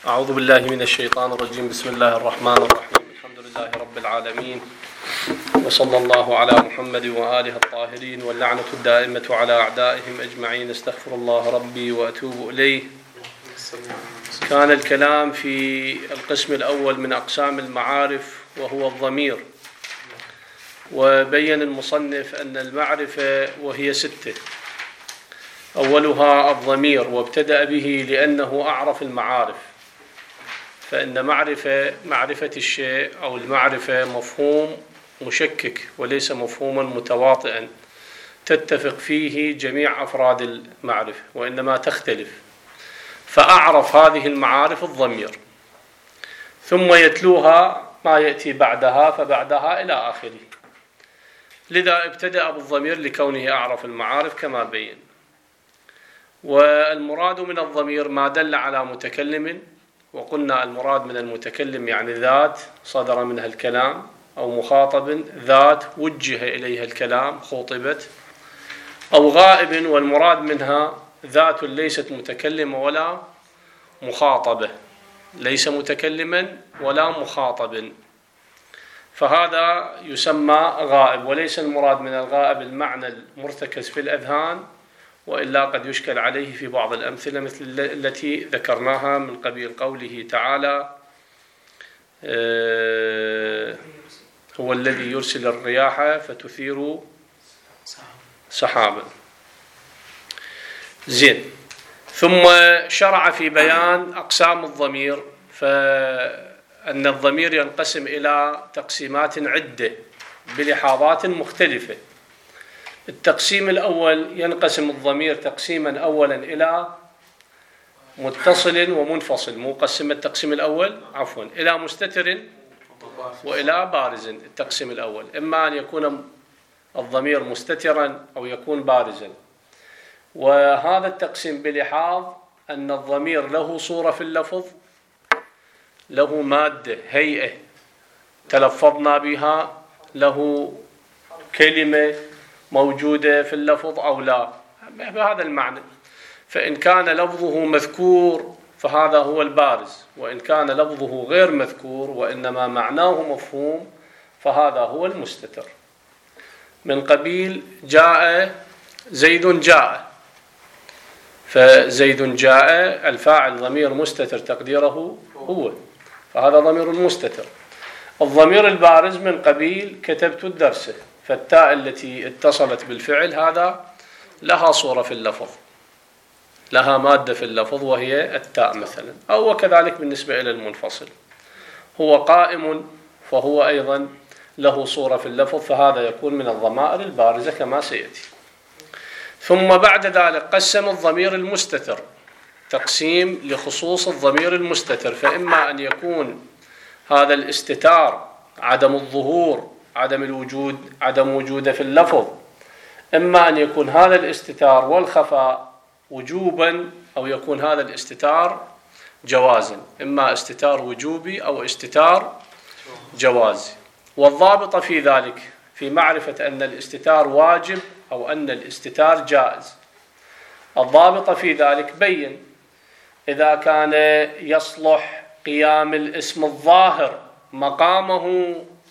أعوذ بالله من الشيطان الرجيم. بسم الله الرحمن الرحيم. الحمد لله رب العالمين، وصلى الله على محمد وآله الطاهرين، واللعنة الدائمة على أعدائهم أجمعين. استغفر الله ربي وأتوب إليه. كان الكلام في القسم الأول من أقسام المعارف وهو الضمير، وبين المصنف أن المعرفة وهي 6. أولها الضمير، وابتدأ به لأنه أعرف المعارف، فإن معرفة الشيء أو المعرفة مفهوم مشكك وليس مفهوما متواطئا تتفق فيه جميع أفراد المعرفة، وإنما تختلف. فأعرف هذه المعارف الضمير، ثم يتلوها ما يأتي بعدها فبعدها إلى آخره. لذا ابتدأ بالضمير لكونه أعرف المعارف كما بين. والمراد من الضمير ما دل على متكلم، وقلنا المراد من المتكلم يعني ذات صدر منها الكلام، أو مخاطب ذات وجه إليها الكلام خوطبت، أو غائب والمراد منها ذات ليست متكلمة ولا مخاطبة، ليس متكلما ولا مخاطب، فهذا يسمى غائب. وليس المراد من الغائب المعنى المرتكز في الأذهان، وإلا قد يشكل عليه في بعض الأمثلة مثل التي ذكرناها من قبيل قوله تعالى: هو الذي يرسل الرياح فتثير سحابا. زين. ثم شرع في بيان أقسام الضمير، فأن الضمير ينقسم إلى تقسيمات عدة بلحاظات مختلفة. التقسيم الأول ينقسم الضمير تقسيما أولا إلى متصل ومنفصل، مقسم التقسيم الأول إلى مستتر وإلى بارز. التقسيم الأول إما أن يكون الضمير مستترا أو يكون بارزا، وهذا التقسيم بلحاظ أن الضمير له صورة في اللفظ، له مادة هيئة تلفظنا بها، له كلمة موجودة في اللفظ أو لا، بهذا المعنى. فإن كان لفظه مذكور فهذا هو البارز، وإن كان لفظه غير مذكور وإنما معناه مفهوم فهذا هو المستتر. من قبيل جاء زيد جاء، فزيد جاء الفاعل ضمير مستتر تقديره هو، فهذا ضمير مستتر. الضمير البارز من قبيل كتبت الدرس، فالتاء التي اتصلت بالفعل هذا لها صورة في اللفظ، لها مادة في اللفظ وهي التاء مثلا. أو وكذلك بالنسبة إلى المنفصل، هو قائم فهو أيضا له صورة في اللفظ، فهذا يكون من الضمائر البارزة كما سيأتي. ثم بعد ذلك قسم الضمير المستتر تقسيم لخصوص الضمير المستتر، فإما أن يكون هذا الاستتار عدم الظهور، عدم الوجود، عدم وجوده في اللفظ، إما أن يكون هذا الاستتار والخفاء وجوبا، أو يكون هذا الاستتار جوازا، إما استتار وجوبي أو استتار جوازي. والضابط في ذلك في معرفة أن الاستتار واجب أو أن الاستتار جائز، الضابط في ذلك بين إذا كان يصلح قيام الاسم الظاهر مقامه،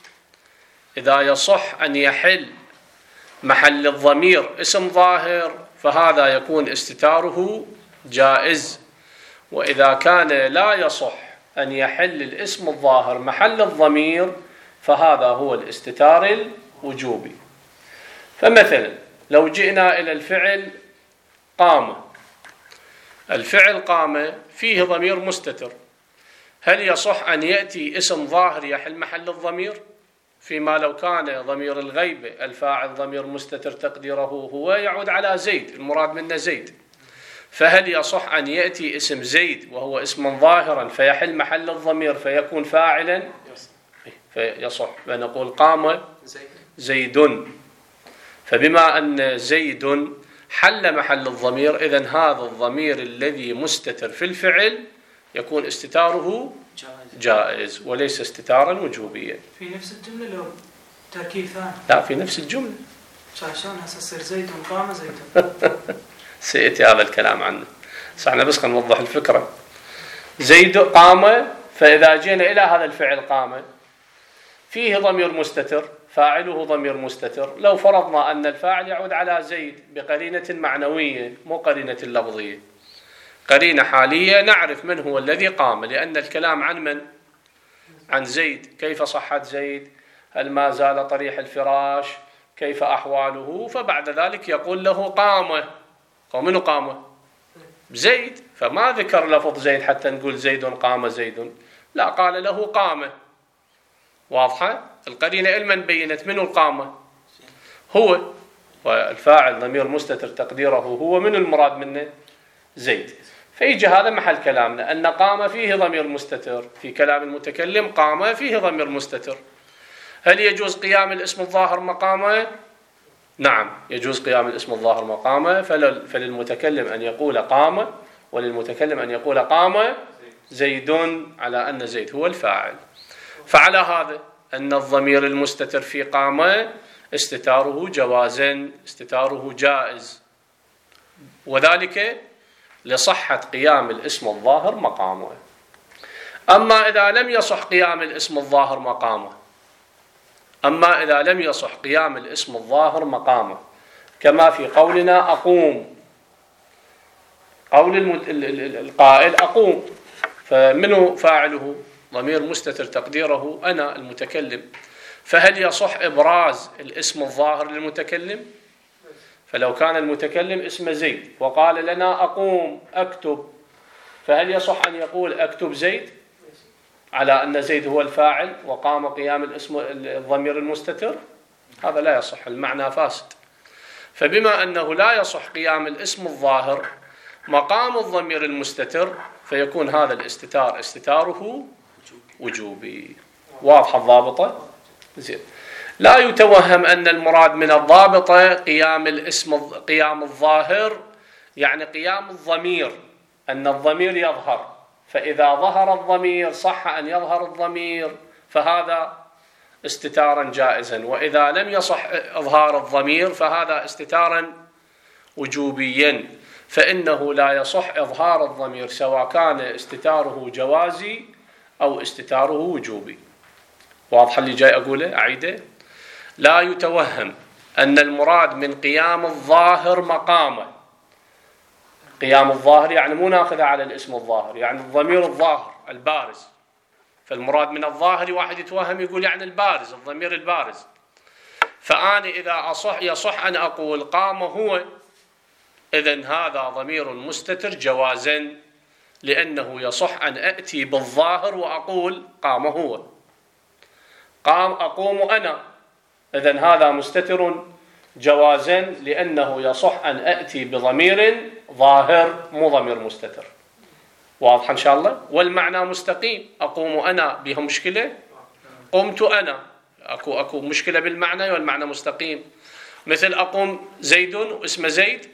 إذا يصح أن يحل محل الضمير اسم ظاهر فهذا يكون استتاره جائز. وإذا كان لا يصح أن يحل الاسم الظاهر محل الضمير فهذا هو الاستتار الوجوبي. فمثلا لو جئنا إلى الفعل قام، الفعل قام فيه ضمير مستتر، هل يصح أن يأتي اسم ظاهر يحل محل الضمير؟ فيما لو كان ضمير الغيبة الفاعل ضمير مستتر تقديره هو يعود على زيد، المراد منه زيد، فهل يصح أن يأتي اسم زيد وهو اسم ظاهرا فيحل محل الضمير فيكون فاعلا؟ فيصح، فنقول قام زيد. فبما أن زيد حل محل الضمير، إذن هذا الضمير الذي مستتر في الفعل يكون استتاره جائز وليس استتارا وجوبيا. في نفس الجملة لو تركيب ثاني؟ لا، في نفس الجملة. شلون هسه تصير زيد قام زيد؟ سيأتي هذا الكلام عنه، بس احنا بس نوضح الفكرة. زيد قام، فإذا جينا إلى هذا الفعل قام فيه ضمير مستتر، فاعله ضمير مستتر. لو فرضنا أن الفاعل يعود على زيد بقرينة معنوية مو قرينة لفظية، قرينة حالية، نعرف من هو الذي قام، لأن الكلام عن من؟ عن زيد. كيف صحة زيد؟ هل ما زال طريح الفراش؟ كيف أحواله؟ فبعد ذلك يقول له قام. ومنه قام؟ زيد. فما ذكر لفظ زيد حتى نقول زيد قام زيد، لا، قال له قام. واضحة؟ القرينة علما بينت منه القامة هو، والفاعل ضمير مستتر تقديره هو، من المراد منه؟ زيد. فيجي هذا محل كلامنا أن قام فيه ضمير مستتر، في كلام المتكلم قام فيه ضمير مستتر. هل يجوز قيام الاسم الظاهر مقامه؟ نعم، يجوز قيام الاسم الظاهر مقامه. فللمتكلم أن يقول قام، وللمتكلم أن يقول قام زيد، على أن زيد هو الفاعل. فعلى هذا أن الضمير المستتر في قام استتاره جوازا، استتاره جائز، وذلك لصحة قيام الاسم الظاهر مقامه. أما إذا لم يصح قيام الاسم الظاهر مقامه، أما إذا لم يصح قيام الاسم الظاهر مقامه، كما في قولنا أقوم، قول القائل أقوم، فمنه فاعله؟ ضمير مستتر تقديره أنا المتكلم. فهل يصح إبراز الاسم الظاهر للمتكلم؟ فلو كان المتكلم اسم زيد وقال لنا أقوم أكتب، فهل يصح أن يقول أكتب زيد على أن زيد هو الفاعل وقام قيام الاسم الضمير المستتر؟ هذا لا يصح، المعنى فاسد. فبما أنه لا يصح قيام الاسم الظاهر مقام الضمير المستتر، فيكون هذا الاستتار استتاره وجوبي. واضح الضابطة؟ زين. لا يتوهم أن المراد من الضابطة قيام الظاهر، يعني قيام الضمير، أن الضمير يظهر، فإذا ظهر الضمير صح أن يظهر الضمير، فهذا استتارا جائزا. وإذا لم يصح إظهار الضمير فهذا استتارا وجوبيا، فإنه لا يصح إظهار الضمير سواء كان استتاره جوازي أو استتاره وجوبي. واضح اللي جاي أقوله؟ أعيده. لا يتوهم أن المراد من قيام الظاهر مقامه، قيام الظاهر يعني مو ناخذه على الاسم الظاهر، يعني الضمير الظاهر البارز. فالمراد من الظاهر واحد يتوهم يقول يعني البارز، الضمير البارز. فأنا إذا يصح أن أقول قام هو، إذن هذا ضمير مستتر جوازا، لأنه يصح أن أأتي بالظاهر وأقول قام هو. أقوم أنا، إذن هذا مستتر جوازا، لأنه يصح أن أأتي بضمير ظاهر مو ضمير مستتر. واضح إن شاء الله؟ والمعنى مستقيم. أقوم أنا بها مشكلة؟ قمت أنا أكو مشكلة بالمعنى، والمعنى مستقيم. مثل أقوم زيد واسم زيد.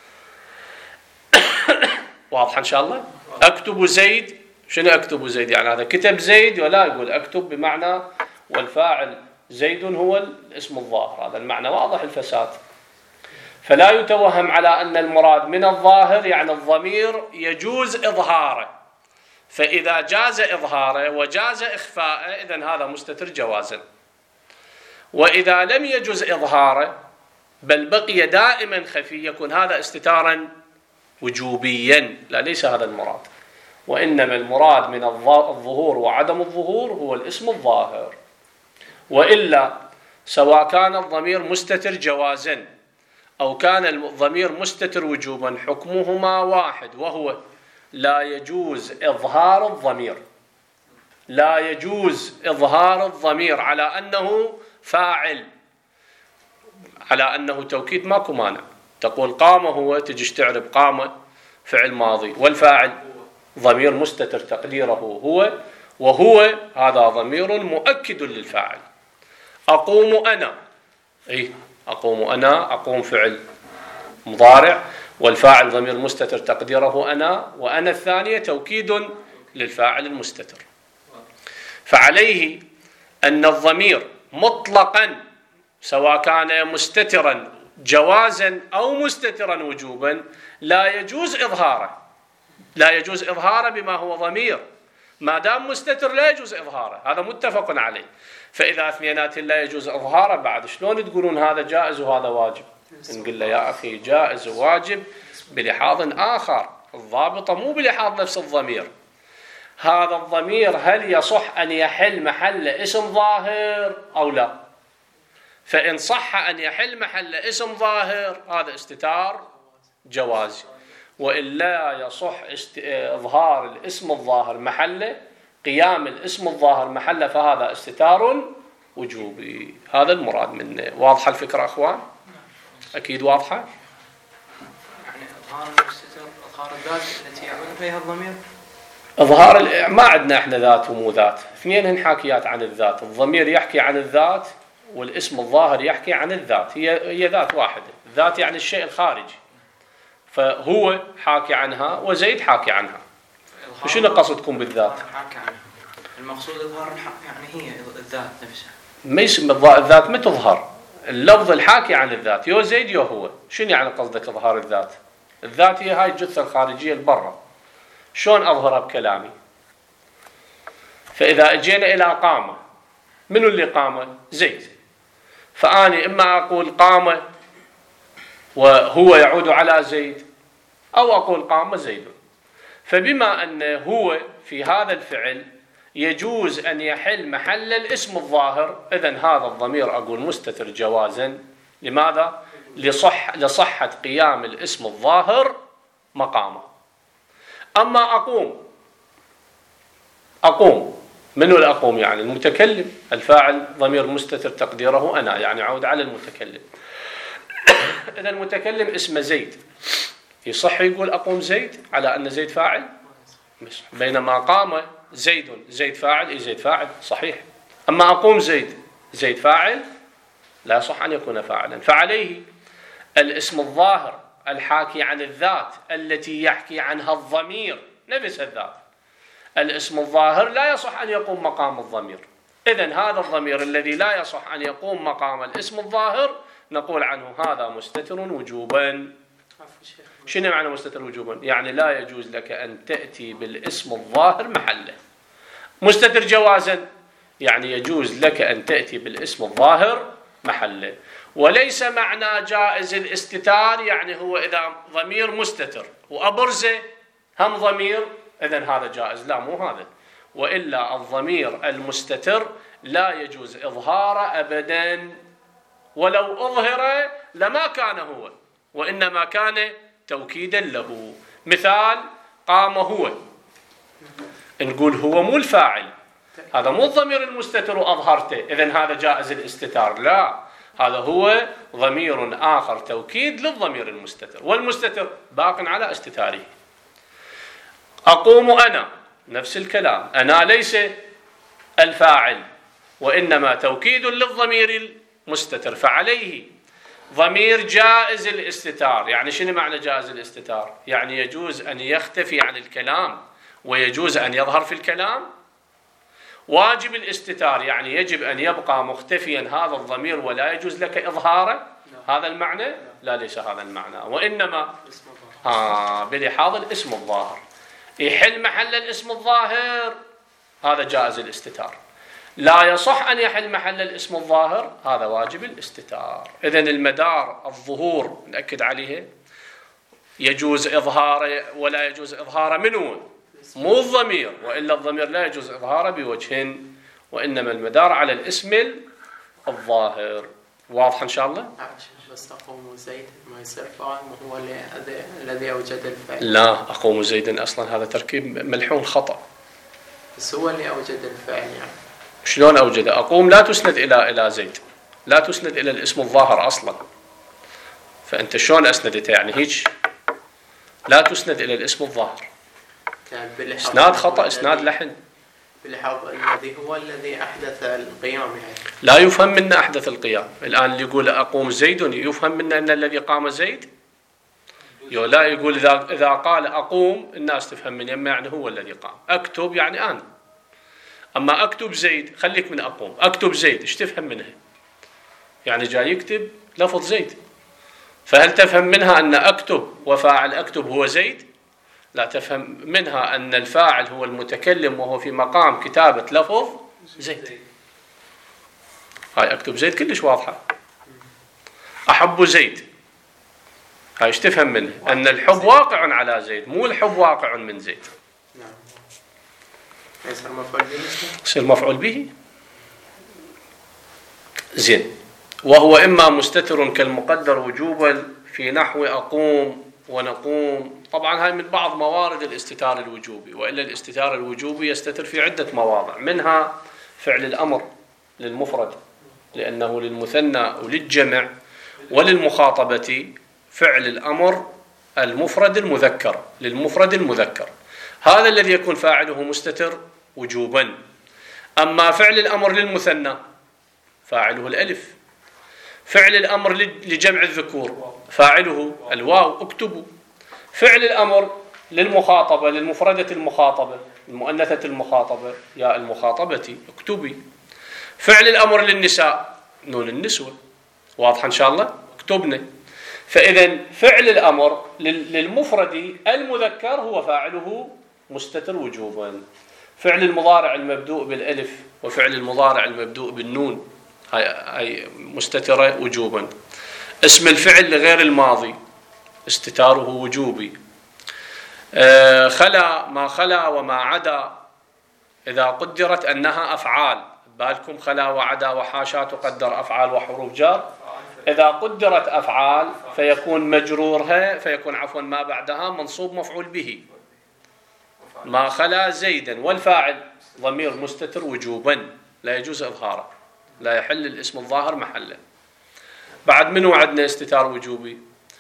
واضح إن شاء الله؟ أكتب زيد، شنو أكتب زيد؟ يعني هذا كتب زيد، ولا يقول أكتب بمعنى والفاعل زيد هو الاسم الظاهر، هذا المعنى واضح الفساد. فلا يتوهم على أن المراد من الظاهر يعني الضمير يجوز إظهاره، فإذا جاز إظهاره وجاز إخفاءه إذن هذا مستتر جوازا. وإذا لم يجوز إظهاره بل بقي دائما خفي يكون هذا استتارا وجوبيا. لا، ليس هذا المراد، وإنما المراد من الظهور وعدم الظهور هو الاسم الظاهر. وإلا سواء كان الضمير مستتر جوازا أو كان الضمير مستتر وجوبا حكمهما واحد، وهو لا يجوز إظهار الضمير، لا يجوز إظهار الضمير على أنه فاعل، على أنه توكيد ماكو مانع. تقول قام هو، تجيش تعرب قام فعل ماضي، والفاعل ضمير مستتر تقديره هو، وهو هذا ضمير مؤكد للفاعل. أقوم أنا، أقوم أنا، أقوم فعل مضارع والفاعل ضمير مستتر تقديره أنا، وأنا الثانية توكيد للفاعل المستتر. فعليه أن الضمير مطلقا سواء كان مستترا جوازا أو مستترا وجوبا لا يجوز إظهاره، لا يجوز إظهاره بما هو ضمير، ما دام مستتر لا يجوز إظهاره، هذا متفق عليه. فإذا اثنينات لا يجوز إظهاره بعد شلون تقولون هذا جائز وهذا واجب؟ نقول له يا أخي جائز وواجب بلحاظ آخر، الضابطة مو بلحاظ نفس الضمير. هذا الضمير هل يصح أن يحل محل اسم ظاهر أو لا؟ فإن صح أن يحل محل اسم ظاهر هذا استتار جوازي، وإلا يصح إظهار الاسم الظاهر محله، قيام الاسم الظاهر محله، فهذا استتار وجوبي. هذا المراد منه. واضحة الفكرة أخوان؟ أكيد واضحة؟ يعني إظهار المستتر إظهار الذات التي يعود إليها الضمير. إظهار ما عندنا إحنا ذات ومو ذات، اثنين حاكيات عن الذات. الضمير يحكي عن الذات والاسم الظاهر يحكي عن الذات، هي ذات واحدة. الذات يعني الشيء الخارجي، فهو حاكي عنها وزيد حاكي عنها. وشنو قصدكم بالذات؟ حاكي عنها المقصود إظهار يعني هي الذات نفسها. ما يسمى الذات ما تظهر، اللفظ الحاكي عن الذات يو زيد يو هو. شنو يعني قصدك إظهار الذات؟ الذات هي هاي الجثة الخارجية البرة، شلون أظهرها بكلامي؟ فإذا أجينا إلى قامة، منو اللي قامة؟ زيد. فأني إما أقول قامة وهو يعود على زيد، أو أقول قام زيد. فبما أن هو في هذا الفعل يجوز أن يحل محل الاسم الظاهر، إذن هذا الضمير أقول مستتر جوازا. لماذا؟ لصحة قيام الاسم الظاهر مقامه. أما أقوم، منو الأقوم؟ يعني المتكلم، الفاعل ضمير مستتر تقديره أنا، يعني عود على المتكلم. إذا المتكلم اسمه زيد، يصح يقول أقوم زيد على أن زيد فاعل؟ بينما قام زيد فاعل، زيد فاعل صحيح. أما أقوم زيد فاعل، لا يصح أن يكون فاعلا. فعليه الاسم الظاهر الحاكي عن الذات التي يحكي عنها الضمير نفس الذات، الاسم الظاهر لا يصح أن يقوم مقام الضمير. إذن هذا الضمير الذي لا يصح أن يقوم مقام الاسم الظاهر نقول عنه هذا مستتر وجوبا. شنو معنى مستتر وجوبا؟ يعني لا يجوز لك أن تأتي بالاسم الظاهر محله. مستتر جوازا يعني يجوز لك أن تأتي بالاسم الظاهر محله. وليس معنى جائز الاستتار يعني هو إذا ضمير مستتر وأبرزه هم ضمير إذن هذا جائز، لا مو هذا. وإلا الضمير المستتر لا يجوز إظهاره أبدا، ولو أظهر لما كان هو، وإنما كان توكيدا له. مثال قام هو، نقول هو مو الفاعل، هذا مو الضمير المستتر وأظهرته إذن هذا جائز الاستتار، لا، هذا هو ضمير آخر توكيد للضمير المستتر، والمستتر باق على استتاره. أقوم أنا، نفس الكلام، أنا ليس الفاعل وإنما توكيد للضمير المستتر، فعليه ضمير جائز الاستتار. يعني شنو معنى جائز الاستتار؟ يعني يجوز أن يختفي عن الكلام ويجوز أن يظهر في الكلام. واجب الاستتار يعني يجب أن يبقى مختفيا هذا الضمير ولا يجوز لك إظهاره، هذا المعنى؟ لا، ليس هذا المعنى، وإنما بلحاظ الاسم الظاهر يحل محل الاسم الظاهر، هذا جائز الاستتار. لا يصح أن يحل محل الاسم الظاهر، هذا واجب الاستتار. إذن المدار الظهور نأكد عليه، يجوز إظهاره ولا يجوز إظهاره منه، مو الضمير، وإلا الضمير لا يجوز إظهاره بوجه، وإنما المدار على الاسم الظاهر. واضح إن شاء الله؟ بس أقوم زيد ما يصير فاعل، وهو الذي أوجد الفعل. لا، أقوم زيدا أصلا هذا تركيب ملحون خطأ. بس هو اللي أوجد الفعل يعني. شلون أوجده؟ أقوم لا تسند إلى زيد، لا تسند إلى الاسم الظاهر أصلا. فأنت شلون أسندته؟ يعني هيك لا تسند إلى الاسم الظاهر. يعني إسناد خطأ، إسناد لحن. بالحظ الذي هو الذي أحدث القيام يعني. لا يفهم منا أحدث القيام. الآن اللي يقول أقوم زيد يفهم منا أن الذي قام زيد؟ لا، يقول إذا قال أقوم الناس تفهم من يما يعني هو الذي قام. أكتب يعني أنا. أما أكتب زيد خليك من أقوم، أكتب زيد إيش تفهم منها؟ يعني جاي يكتب لفظ زيد، فهل تفهم منها أن أكتب وفاعل أكتب هو زيد؟ لا تفهم منها أن الفاعل هو المتكلم وهو في مقام كتابة لفظ زيد. هاي أكتب زيد كلش واضحة. أحب زيد، هاي ايش تفهم منه؟ أن الحب واقع على زيد، مو الحب واقع من زيد. نعم. يصير مفعول به. يصير مفعول به. زين. وهو إما مستتر كالمقدر وجوبا في نحو أقوم ونقوم. طبعا هاي من بعض موارد الاستتار الوجوبي، وإلا الاستتار الوجوبي يستتر في عدة مواضع، منها فعل الأمر للمفرد لأنه للمثنى وللجمع وللمخاطبة فعل الأمر المفرد المذكر للمفرد المذكر، هذا الذي يكون فاعله مستتر وجوبا. أما فعل الأمر للمثنى فاعله الألف، فعل الأمر لجمع الذكور فاعله الواو اكتبوا، فعل الأمر للمخاطبة للمفردة المخاطبة المؤنثة المخاطبة يا المخاطبة اكتبي، فعل الأمر للنساء نون النسوة. واضح إن شاء الله؟ اكتبنا. فإذا فعل الأمر للمفرد المذكر هو فاعله مستتر وجوبا. فعل المضارع المبدوء بالألف وفعل المضارع المبدوء بالنون هاي مستترة وجوبا. اسم الفعل لغير الماضي استتاره وجوبي. خلا ما خلا وما عدا إذا قدرت أنها أفعال، بالكم خلا وعدا وحاشا تقدر أفعال وحروف جار، إذا قدرت أفعال فيكون مجرورها فيكون عفوا ما بعدها منصوب مفعول به. ما خلا زيدا، والفاعل ضمير مستتر وجوبا لا يجوز إظهاره، لا يحل الاسم الظاهر محله. بعد منه عندنا استتار وجوبي.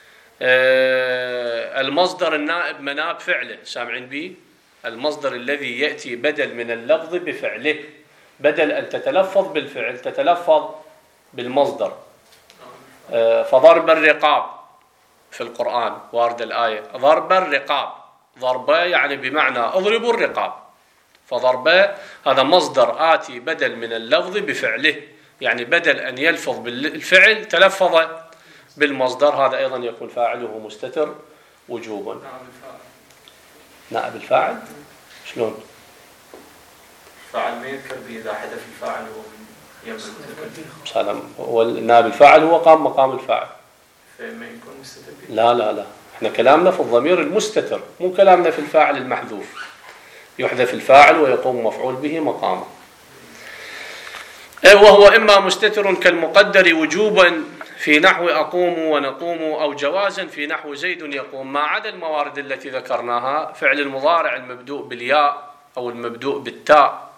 المصدر النائب مناب فعله، سامعين به؟ المصدر الذي يأتي بدل من اللفظ بفعله، بدل أن تتلفظ بالفعل تتلفظ بالمصدر. فضرب الرقاب في القرآن وارد الآية ضرب الرقاب، ضربة يعني بمعنى اضربوا الرقاب، فضربة هذا مصدر آتي بدل من اللفظ بفعله، يعني بدل أن يلفظ بالفعل تلفظ بالمصدر، هذا أيضا يكون فاعله مستتر وجوبا. نائب الفاعل شلون؟ الفاعل ما يذكر به إذا حدث الفاعل هو سلام، هو نائب الفاعل هو قام مقام الفاعل، فما يكون مستتر به. لا احنا كلامنا في الضمير المستتر، مو كلامنا في الفاعل المحذوف. يحذف الفاعل ويقوم مفعول به مقامه. وهو إما مستتر كالمقدر وجوبا في نحو أقوم ونقوم، أو جوازا في نحو زيد يقوم، ما عدا الموارد التي ذكرناها. فعل المضارع المبدوء بالياء أو المبدوء بالتاء،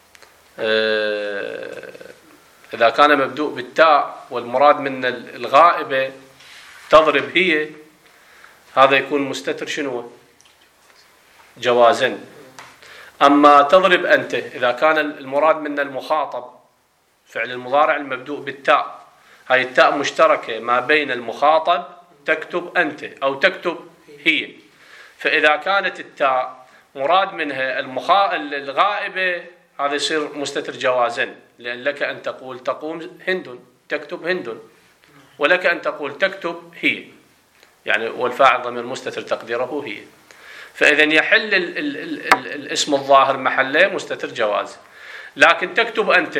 إذا كان مبدوء بالتاء والمراد من الغائبة تضرب هي، هذا يكون مستتر شنو؟ جوازا. أما تضرب أنت إذا كان المراد من المخاطب فعل المضارع المبدوء بالتاء، هاي التاء مشتركة ما بين المخاطب تكتب أنت أو تكتب هي، فإذا كانت التاء مراد منها الغائبة هذا يصير مستتر جوازا، لأن لك أن تقول تقوم هند تكتب هند، ولك أن تقول تكتب هي، يعني والفاعل ضمير مستتر تقديره هي. فإذا يحل الاسم الظاهر محله مستتر جواز. لكن تكتب أنت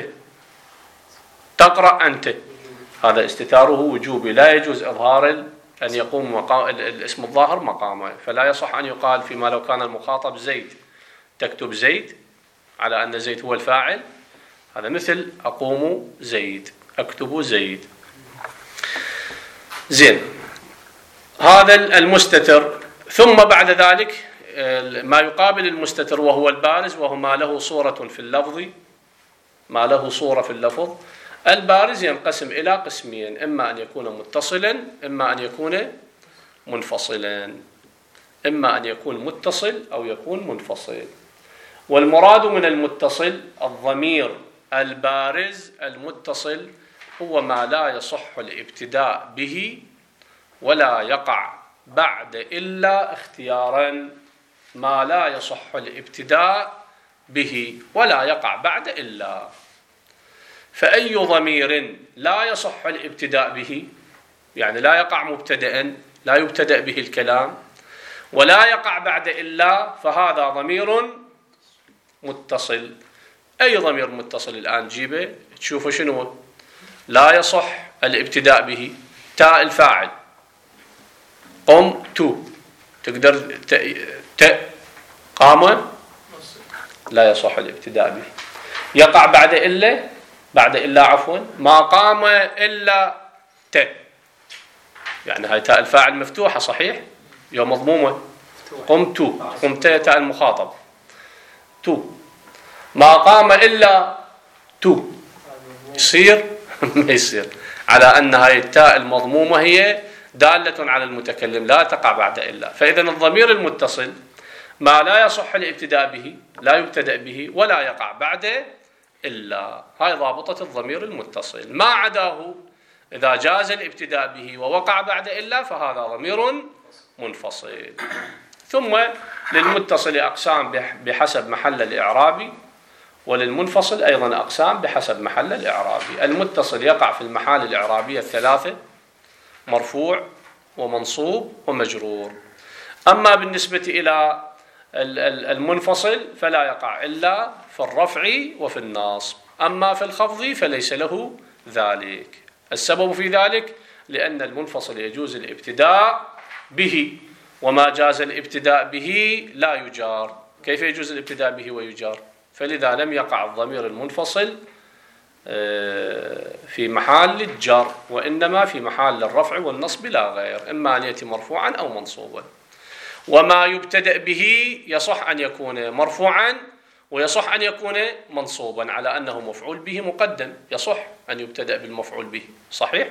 تقرأ أنت هذا استتاره وجوبي، لا يجوز إظهار أن يقوم الاسم الظاهر مقامه، فلا يصح أن يقال فيما لو كان المخاطب زيد تكتب زيد على أن زيد هو الفاعل، هذا مثل أقوم زيد أكتب زيد. زين، هذا المستتر. ثم بعد ذلك ما يقابل المستتر وهو البارز، وهو ما له صورة في اللفظ، ما له صورة في اللفظ. البارز ينقسم إلى قسمين، إما أن يكون متصلا إما أن يكون منفصلا، إما أن يكون متصل أو يكون منفصل. والمراد من المتصل الضمير البارز المتصل هو ما لا يصح الابتداء به ولا يقع بعد إلا اختيارا، ما لا يصح الابتداء به ولا يقع بعد إلا. فأي ضمير لا يصح الابتداء به، يعني لا يقع مبتدأ لا يبتدأ به الكلام، ولا يقع بعد إلا فهذا ضمير متصل. أي ضمير متصل الآن جيبه تشوفه شنو؟ لا يصح الابتداء به. تاء الفاعل قمت، تقدر قام، لا يصح الابتداء به. يقع بعد إلا، بعد إلا عفوا، ما قام إلا يعني هاي تاء الفاعل مفتوحة صحيح، يوم مضمومة. قمت، قمت تاء المخاطب، ما قام إلا يصير ما يصير، على أن هاي التاء المضمومة هي دالة على المتكلم لا تقع بعد إلا. فإذا الضمير المتصل ما لا يصح الابتداء به، لا يبتدأ به ولا يقع بعد إلا. هاي ضابطة الضمير المتصل. ما عداه إذا جاز الابتداء به ووقع بعد إلا فهذا ضمير منفصل. ثم للمتصل أقسام بحسب محل الإعرابي، وللمنفصل أيضا أقسام بحسب محل الإعرابي. المتصل يقع في المحال الإعرابية الثلاثة: مرفوع ومنصوب ومجرور. أما بالنسبة إلى المنفصل فلا يقع إلا في الرفع وفي النصب، أما في الخفض فليس له ذلك. السبب في ذلك لأن المنفصل يجوز الابتداء به، وما جاز الابتداء به لا يجار. كيف يجوز الابتداء به ويجار؟ فلذا لم يقع الضمير المنفصل في محل الجر، وإنما في محل الرفع والنصب لا غير، إما أن يأتي مرفوعا أو منصوبا. وما يبتدأ به يصح أن يكون مرفوعا ويصح أن يكون منصوبا على أنه مفعول به مقدم. يصح أن يبتدأ بالمفعول به، صحيح؟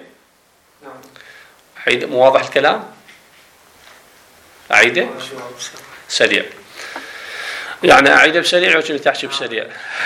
نعم. واضح الكلام؟ أعيده؟ سريع، يعني أعيده بسريع وكنت تحكي بسريع.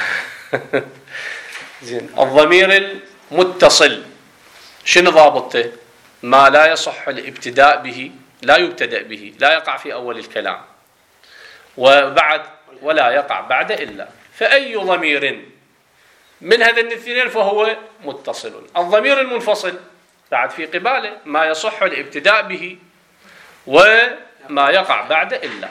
زين. الضمير المتصل شنو ضابطته؟ ما لا يصح الابتداء به، لا يبتدأ به، لا يقع في أول الكلام، وبعد ولا يقع بعد إلا. فأي ضمير من هذين الاثنين فهو متصل. الضمير المنفصل بعد في قباله ما يصح الابتداء به وما يقع بعد إلا.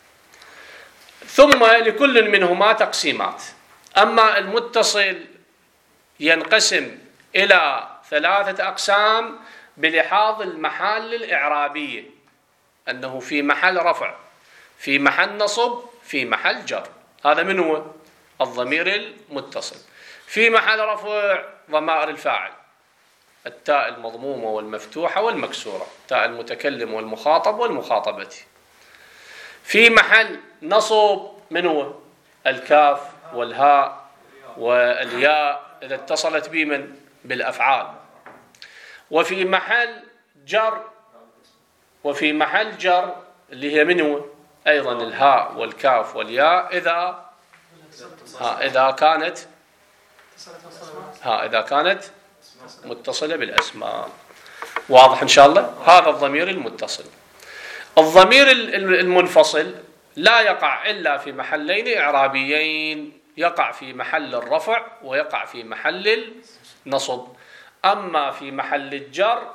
ثم لكل منهما تقسيمات. أما المتصل ينقسم إلى ثلاثة أقسام بلحاظ المحال الإعرابية، أنه في محل رفع، في محل نصب، في محل جر. هذا من هو؟ الضمير المتصل. في محل رفع ضمائر الفاعل، التاء المضمومة والمفتوحة والمكسورة، تاء المتكلم والمخاطب والمخاطبة. في محل نصب من هو؟ الكاف والهاء والياء إذا اتصلت بمن؟ بالأفعال. وفي محل جر اللي هي من هو؟ أيضا الهاء والكاف والياء إذا كانت متصلة بالأسماء. واضح إن شاء الله؟ هذا الضمير المتصل. الضمير المنفصل لا يقع إلا في محلين إعرابيين، يقع في محل الرفع ويقع في محل النصب. أما في محل الجر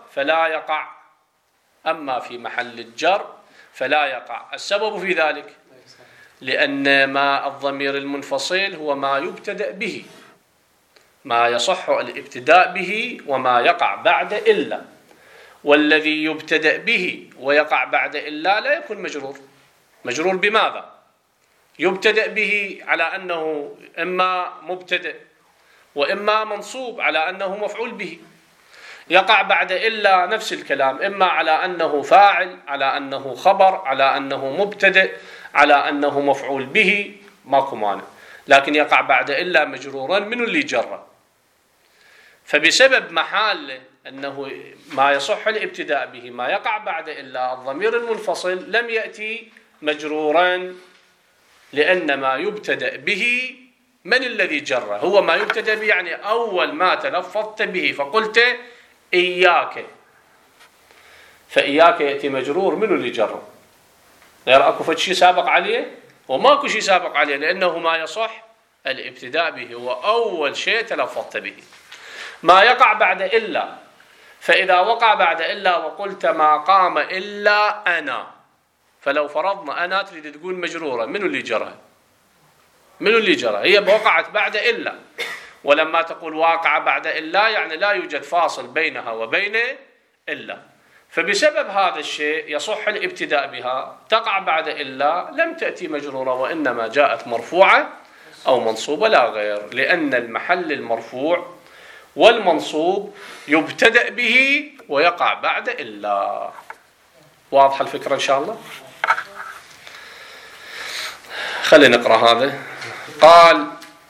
فلا يقع. السبب في ذلك لأن ما الضمير المنفصل هو ما يبتدأ به، ما يصح الابتداء به وما يقع بعد إلا. والذي يبتدأ به ويقع بعد إلا لا يكون مجرور. مجرور بماذا؟ يبتدأ به على أنه إما مبتدأ وإما منصوب على أنه مفعول به. يقع بعد إلا نفس الكلام، إما على أنه فاعل، على أنه خبر، على أنه مبتدأ، على أنه مفعول به، ماكو مانع. لكن يقع بعد إلا مجرورا من اللي جره. فبسبب محال أنه ما يصح الابتداء به ما يقع بعد إلا، الضمير المنفصل لم يأتي مجرورا، لأن ما يبتدأ به من الذي جره؟ هو ما يبتدأ به، يعني أول ما تلفظت به فقلت إياك، فإياك يأتي مجرور من اللي جره. غير أكو فشي سابق عليه وماكو شيء سابق عليه، لأنه ما يصح الابتداء به هو أول شيء تلفظت به. ما يقع بعد إلا، فإذا وقع بعد إلا وقلت ما قام إلا أنا، فلو فرضنا أنا تريد تقول مجرورة، منو اللي جرها؟ منو اللي جرها؟ هي وقعت بعد إلا، ولما تقول واقع بعد إلا يعني لا يوجد فاصل بينها وبين إلا، فبسبب هذا الشيء يصح الابتداء بها، تقع بعد إلا، لم تأتي مجرورة وإنما جاءت مرفوعة أو منصوبة لا غير، لأن المحل المرفوع والمنصوب يبتدأ به ويقع بعد إلا. واضحة الفكرة إن شاء الله؟ خلينا نقرأ هذا. قال: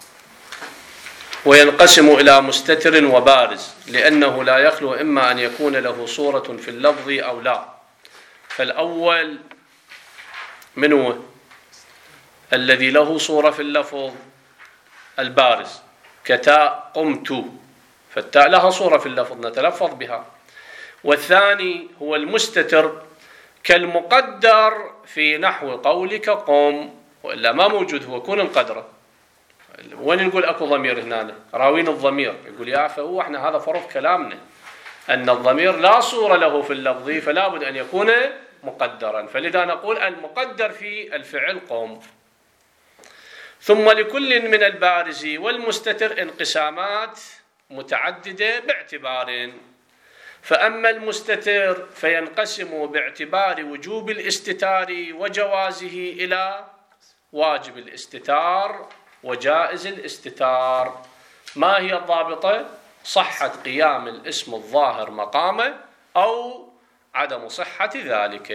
وينقسم إلى مستتر وبارز، لأنه لا يخلو إما أن يكون له صورة في اللفظ أو لا. فالأول من هو؟ الذي له صورة في اللفظ، البارز، كتاء قمت، فالتاء لها صورة في اللفظ نتلفظ بها. والثاني هو المستتر، كالمقدر في نحو قولك قم، وإلا ما موجود، هو كون القدرة. وين نقول أكو ضمير هنا؟ راوين الضمير يقول يا فهو احنا هذا فرض كلامنا أن الضمير لا صورة له في اللفظ، فلا بد أن يكون مقدرا، فلذا نقول المقدر في الفعل قم. ثم لكل من البارز والمستتر انقسامات متعددة باعتبار. فأما المستتر فينقسم باعتبار وجوب الاستتار وجوازه إلى واجب الاستتار وجائز الاستتار. ما هي الضابطة؟ صحة قيام الاسم الظاهر مقامه أو عدم صحة ذلك.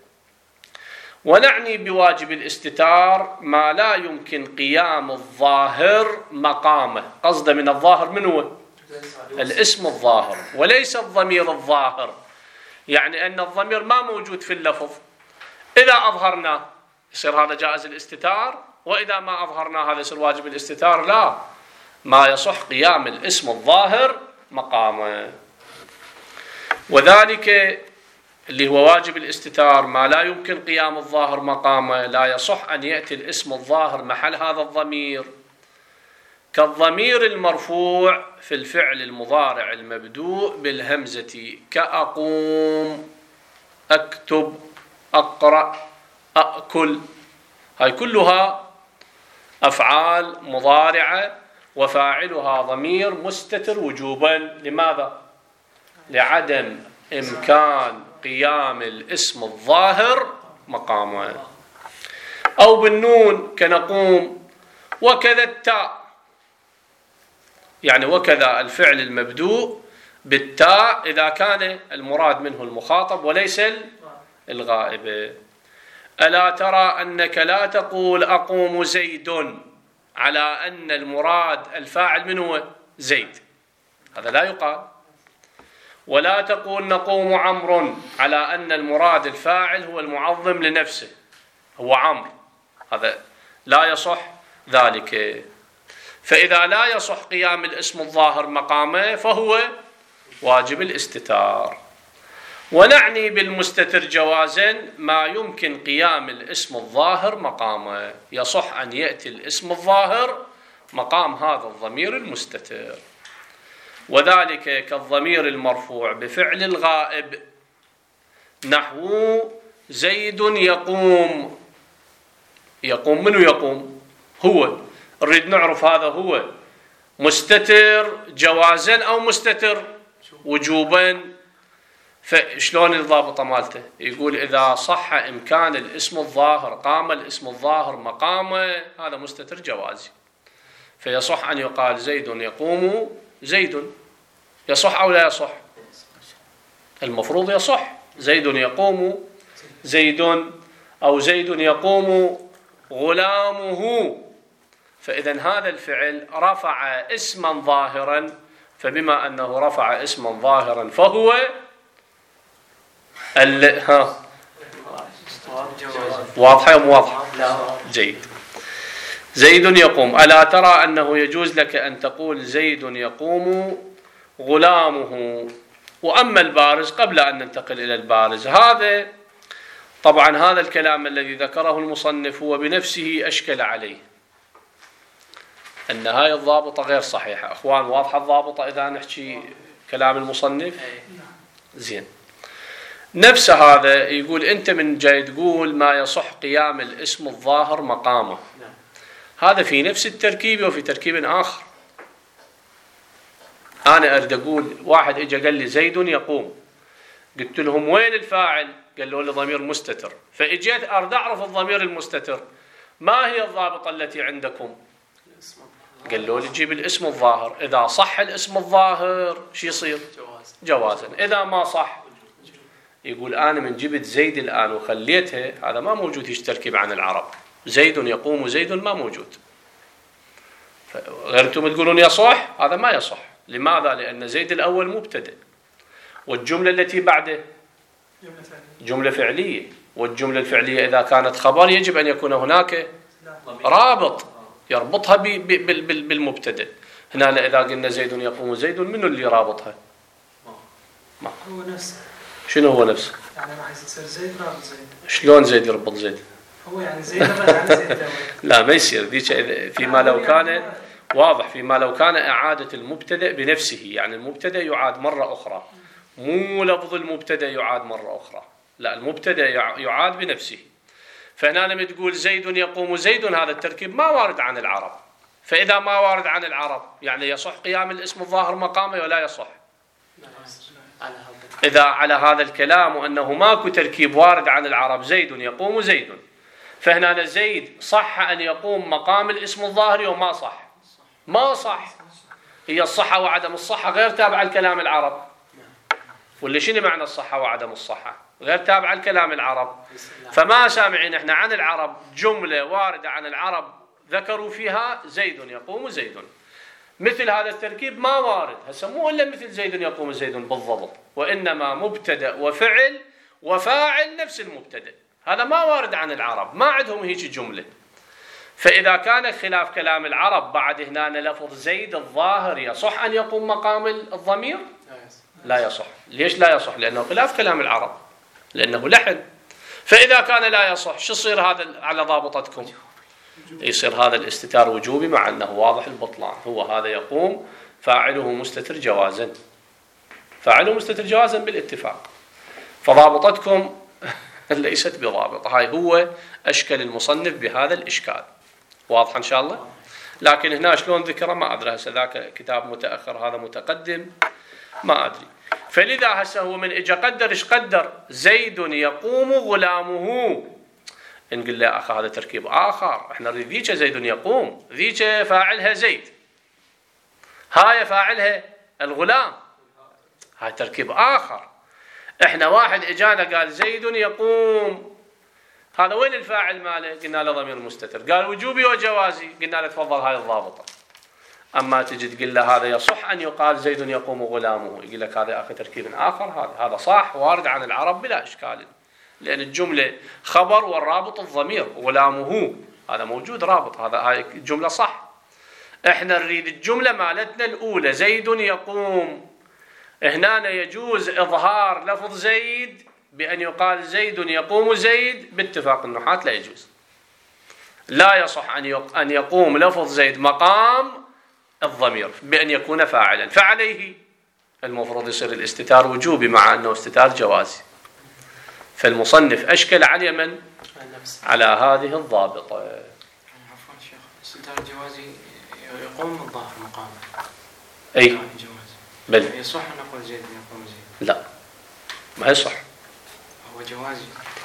ونعني بواجب الاستتار ما لا يمكن قيام الظاهر مقامه. قصد من الظاهر من هو؟ الاسم الظاهر وليس الضمير الظاهر، يعني أن الضمير ما موجود في اللفظ، إذا أظهرناه يصير هذا جائز الاستتار، وإذا ما أظهرناه هذا يصير واجب الاستتار. لا، ما يصح قيام الاسم الظاهر مقامه. وذلك اللي هو واجب الاستتار ما لا يمكن قيام الظاهر مقامه، لا يصح أن يأتي الاسم الظاهر محل هذا الضمير، كالضمير المرفوع في الفعل المضارع المبدوء بالهمزة، كأقوم، أكتب، أقرأ، أأكل. هاي كلها أفعال مضارعة وفاعلها ضمير مستتر وجوبا. لماذا؟ لعدم إمكان قيام الاسم الظاهر مقامه. أو بالنون كنقوم. وكذا التاء، يعني وكذا الفعل المبدوء بالتاء إذا كان المراد منه المخاطب وليس الغائب. ألا ترى أنك لا تقول أقوم زيد على أن المراد الفاعل منه زيد، هذا لا يقال. ولا تقول نقوم عمرو على أن المراد الفاعل هو المعظم لنفسه هو عمرو، هذا لا يصح ذلك. فإذا لا يصح قيام الاسم الظاهر مقامه فهو واجب الاستتار. ونعني بالمستتر جوازا ما يمكن قيام الاسم الظاهر مقامه، يصح أن يأتي الاسم الظاهر مقام هذا الضمير المستتر. وذلك كالضمير المرفوع بفعل الغائب، نحو زيد يقوم. يقوم، منو يقوم؟ هو. نريد نعرف هذا هو مستتر جوازا أو مستتر وجوبا. فشلون الضابطة مالته؟ يقول إذا صح إمكان الاسم الظاهر، قام الاسم الظاهر مقامه، هذا مستتر جوازي، فيصح أن يقال زيد يقوم زيد. يصح أو لا يصح؟ المفروض يصح. زيد يقوم زيد، أو زيد يقوم غلامه. فإذا هذا الفعل رفع اسما ظاهرا، فبما أنه رفع اسما ظاهرا فهو واضحة أم واضحة؟ جيد. زيد يقوم. ألا ترى أنه يجوز لك أن تقول زيد يقوم غلامه. وأما البارز، قبل أن ننتقل إلى البارز، هذا طبعا هذا الكلام الذي ذكره المصنف هو بنفسه أشكل عليه أن هاي الضابطة غير صحيحة. أخوان واضحة الضابطة إذا نحكي كلام المصنف؟ زين. نفس هذا يقول أنت من جاي تقول ما يصح قيام الاسم الظاهر مقامه، هذا في نفس التركيب وفي تركيب آخر. أنا أريد أقول واحد إجا قال لي زيد يقوم، قلت لهم وين الفاعل؟ قالوا لي ضمير مستتر. فإجيت أريد أعرف الضمير المستتر ما هي الضابطة التي عندكم؟ قالوا لي جيب الاسم الظاهر، إذا صح الاسم الظاهر شو يصير؟ جوازا. إذا ما صح يقول أنا من جبت زيد الآن وخليتها، هذا ما موجود هيش تركيب عن العرب. زيد يقوم زيد ما موجود. غير أنتم تقولون يصح، هذا ما يصح. لماذا؟ لأن زيد الأول مبتدأ، والجملة التي بعده جملة فعلية، والجملة الفعلية إذا كانت خبر يجب أن يكون هناك رابط يربطها بالمبتدأ. هنا إذا قلنا زيد يقوم زيد، منو اللي رابطها؟ ما هو نفسه. شنو هو نفسه؟ يعني ما يصير زيد رابط زيد. شلون زيد يربط زيد؟ هو يعني زيد رابط زيد. لا ما يصير ذيك. فيما لو كان واضح، فيما لو كان إعادة المبتدأ بنفسه، يعني المبتدأ يعاد مرة أخرى، مو لفظ المبتدأ يعاد مرة أخرى، لا المبتدأ يعاد بنفسه. فهنا لما تقول زيد يقوم زيد، هذا التركيب ما وارد عن العرب. فإذا ما وارد عن العرب يعني يصح قيام الاسم الظاهر مقامه ولا يصح؟ إذا على هذا الكلام وأنه ماكو تركيب وارد عن العرب، زيد يقوم زيد، فهنا زيد صح أن يقوم مقام الاسم الظاهر وما صح؟ ما صح. هي الصحة وعدم الصحة غير تابعة الكلام العرب. ولا شنو معنى الصحة وعدم الصحة؟ غير تابعة الكلام العرب. فما سامعين احنا عن العرب جملة واردة عن العرب ذكروا فيها زيد يقوم زيد. مثل هذا التركيب ما وارد. هسه مو إلا مثل زيد يقوم زيد بالضبط، وإنما مبتدأ وفعل وفاعل نفس المبتدأ. هذا ما وارد عن العرب، ما عندهم هيك جملة. فإذا كان خلاف كلام العرب بعد هنا لفظ زيد الظاهر يصح أن يقوم مقام الضمير؟ لا يصح. ليش لا يصح؟ لأنه خلاف كلام العرب، لأنه لحن. فإذا كان لا يصح شو يصير هذا على ضابطتكم؟ يصير هذا الاستتار وجوبي، مع أنه واضح البطلان. هو هذا يقوم فاعله مستتر جوازا، فاعله مستتر جوازا بالاتفاق. فضابطتكم ليست بضابطة. هاي هو أشكل المصنف بهذا الإشكال. واضح إن شاء الله؟ لكن هنا شلون ذكره ما أدري. هسه ذاك كتاب متأخر هذا متقدم ما أدري. فلذا هسه هو من إجا قدر إيش قدر؟ زيد يقوم غلامه. نقول له أخي هذا تركيب آخر، إحنا نريد ذيك زيد يقوم، ذيك فاعلها زيد، هاي فاعلها الغلام، هاي تركيب آخر. إحنا واحد إجانا قال زيد يقوم، هذا وين الفاعل ماله؟ قلنا له ضمير مستتر. قال وجوبي وجوازي، قلنا له تفضل هاي الضابطة. أما تجي تقول له هذا يصح أن يقال زيد يقوم غلامه، يقول لك هذا أخي تركيب آخر. هذا صح وارد عن العرب بلا إشكال، لأن الجملة خبر والرابط الضمير غلامه، هذا موجود رابط، هاي جملة صح. إحنا نريد الجملة مالتنا الأولى زيد يقوم. هنا يجوز إظهار لفظ زيد بأن يقال زيد يقوم زيد، باتفاق النحاة لا يجوز. لا يصح أن يقوم لفظ زيد مقام الضمير بأن يكون فاعلا، فعليه المفروض يصير الاستتار وجوبي مع أنه استتار جوازي. فالمصنف أشكل على من؟ على هذه الضابطة. عفوا شيخ، استتار الجوازي يقوم الظاهر مقامه. أي بل يصح أن نقول زيد يقوم زيد؟ لا ما يصح، هو جوازي.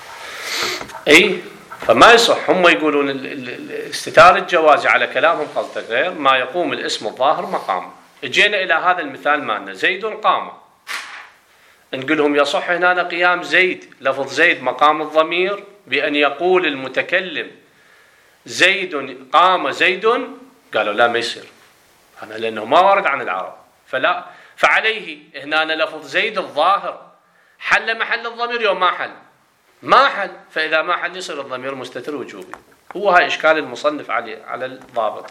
أي فما يصح. هم يقولون الاستتار الجوازي على كلامهم قصده غير ما يقوم الاسم الظاهر مقامه. اجينا إلى هذا المثال مالنا زيد قام، نقول لهم يصح هنا قيام زيد لفظ زيد مقام الضمير بأن يقول المتكلم زيد قام زيد؟ قالوا لا ما يصير، هذا لأنه ما ورد عن العرب. فلا، فعليه هنا لفظ زيد الظاهر حل محل الضمير يوم ما حل؟ ما حل. فإذا ما حل يصير الضمير مستتر وجوبي. هو هاي إشكال المصنف على الضابطة.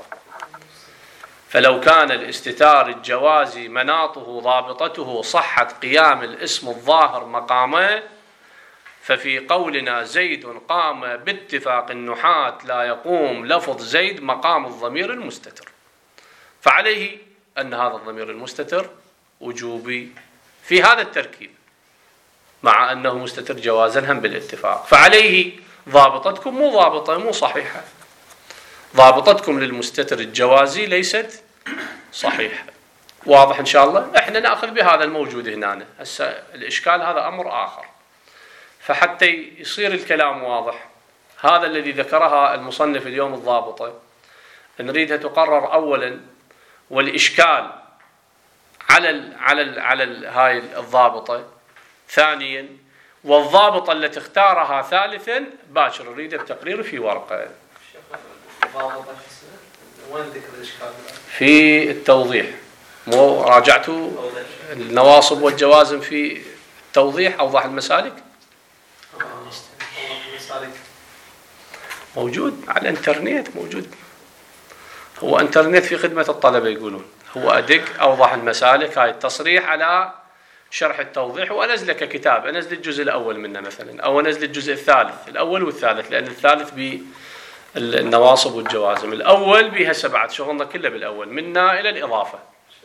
فلو كان الاستتار الجوازي مناطه ضابطته صحة قيام الاسم الظاهر مقامه، ففي قولنا زيد قام باتفاق النحاة لا يقوم لفظ زيد مقام الضمير المستتر، فعليه أن هذا الضمير المستتر وجوبي في هذا التركيب. مع أنه مستتر جوازا هم بالاتفاق. فعليه ضابطتكم مو ضابطة، مو صحيحة. ضابطتكم للمستتر الجوازي ليست صحيحة. واضح إن شاء الله؟ إحنا نأخذ بهذا الموجود هنا. هسه الإشكال هذا أمر آخر. فحتى يصير الكلام واضح، هذا الذي ذكرها المصنف اليوم الضابطة نريدها تقرر أولا، والإشكال على هاي الضابطة ثانيا، والضابطة التي اختارها ثالثا باكر نريدها بتقرير في ورقة. وين ذكر الإشكال؟ في التوضيح. مو راجعتوا النواصب والجوازم في التوضيح أوضح المسالك؟ موجود على الانترنت، موجود. هو انترنت في خدمة الطلبة يقولون. هو أدق أوضح المسالك، هاي التصريح على شرح التوضيح، وأنزلك كتاب، أنزل الجزء الأول منه مثلا، أو أنزل الجزء الثالث، الأول والثالث، لأن الثالث بالنواصب والجوازم، الأول بها 7 شغلنا كله بالأول منا إلى الإضافة.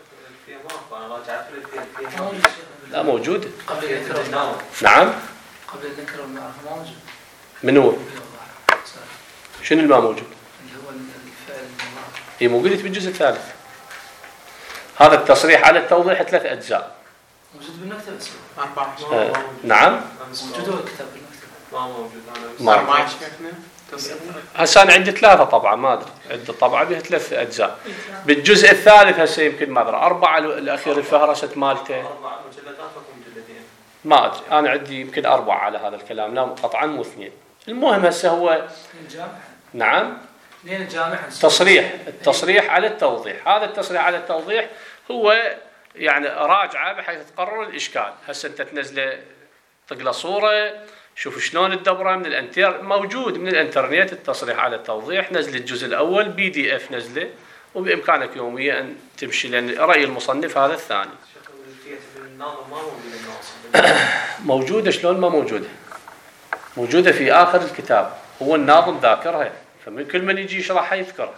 لا موجود. قبل الذكر نعم. قبل الذكر والمعرفة ما موجود. من هو؟ شنو اللي ما موجود؟ اللي هو الفعل المضارع. هي موجودة بالجزء الثالث. هذا التصريح على التوضيح 3 أجزاء. موجود بالمكتب اسمه 4. نعم. موجود هو الكتاب بالمكتب. ما موجود. ما 4 شيخنا. هسه أنا عندي 3 طبعة، ما أدري، عندي طبعة بها 3 أجزاء. بالجزء الثالث هسه يمكن ما أدري 4 الأخير الفهرسة مالته. 4 مجلدات أو مجلدين؟ ما أدري، أنا عندي يمكن 4 على هذا الكلام، لا قطعا مو 2. المهم هسه هو الجامعة. نعم. لين الجامعة. التصريح على التوضيح. هذا التصريح على التوضيح هو يعني راجعة بحيث تقرر الإشكال. هسه أنت تنزله، تقله صورة، شوف شلون الدبرة من موجود من الانترنت التصريح على التوضيح. نزل الجزء الأول PDF نزله، وبإمكانك يوميا أن تمشي، لأن رأي المصنف هذا الثاني. موجودة. شلون ما موجودة؟ موجودة في آخر الكتاب، هو الناظم ذاكرها، فمن كل من يجي يشرحها يذكرها.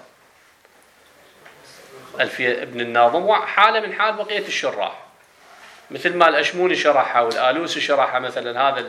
ألفية ابن الناظم حالة من حال بقية الشراح، مثل ما الأشموني شرحها والآلوسي شرحها مثلا، هذا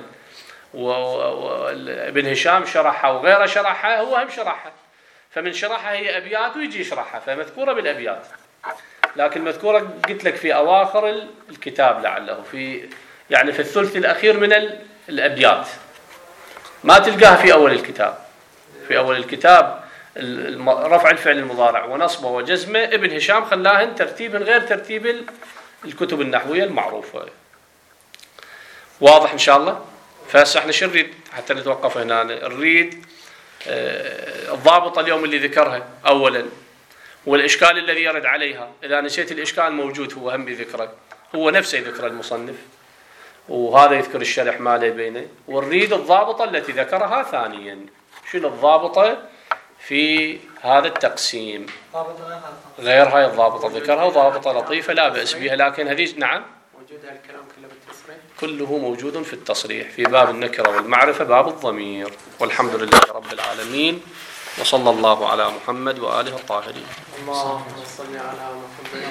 وابن هشام شرحها وغيره شرحها، هو هم شرحها. فمن شرحها هي أبيات ويجي يشرحها، فمذكورة بالأبيات، لكن مذكورة قلت لك في أواخر الكتاب، لعله في يعني في الثلث الأخير من الأبيات، ما تلقاها في أول الكتاب. في أول الكتاب رفع الفعل المضارع ونصبه وجزمه ابن هشام خلاهن ترتيب غير ترتيب الكتب النحوية المعروفة. واضح إن شاء الله؟ فهسه احنا شو نريد حتى نتوقف هنا؟ نريد الضابطة اليوم اللي ذكرها أولا، والإشكال الذي يرد عليها. إذا نسيت الإشكال موجود، هو هم بذكره، هو نفسه يذكر المصنف، وهذا يذكر الشرح ماله بينه. ونريد الضابطة التي ذكرها ثانيا. شنو الضابطة في هذا التقسيم؟ غير هاي الضابطة ذكرها، وضابطة لطيفة لا بأس بها، لكن هذه نعم موجود هالكلام كله بالتصريح، كله موجود في التصريح في باب النكرة والمعرفة، باب الضمير. والحمد لله رب العالمين، وصلى الله على محمد وآله الطاهرين. اللهم صل على محمد.